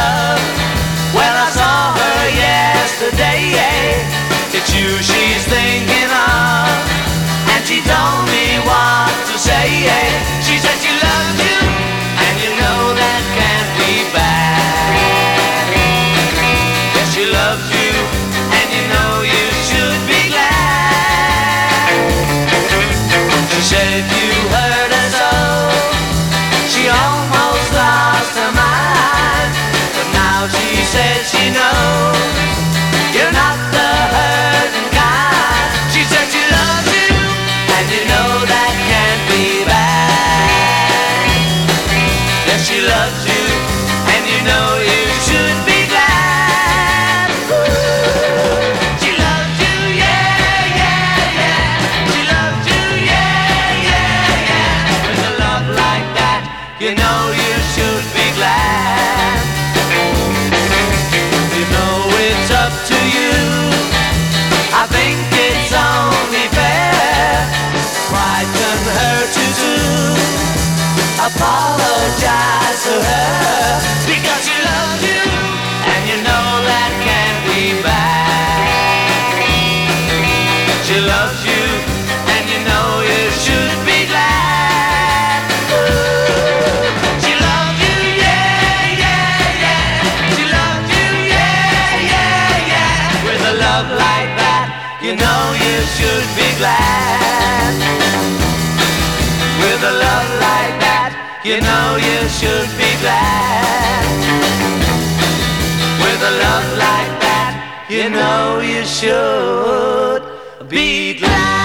love. Well, I saw her yesterday. It's you she's thinking of, and she told me what to say. She said she loves you, and you know that can't be bad. Yes, she loves you, and you know you should be glad. She said you hurt her so, she almost lost her mind. But now she says she knows you're not the hurting kind. She said she loves you, and you know that can't be bad. Yes, she loves you, and you know you should be glad. She loves you, yeah, yeah, yeah. She loves you, yeah, yeah, yeah. With a love like that, you know you should be glad. You know it's up to you. I think it's only fair. Why couldn't hurt you too? Apologize to her, because she loves you, and you know that can't be bad. She loves you, and you know you should be glad. She loves you, yeah, yeah, yeah. She loves you, yeah, yeah, yeah. With a love like that, you know you should be glad. With a love like that, you know you should be glad. With a love like that, you know you should be glad.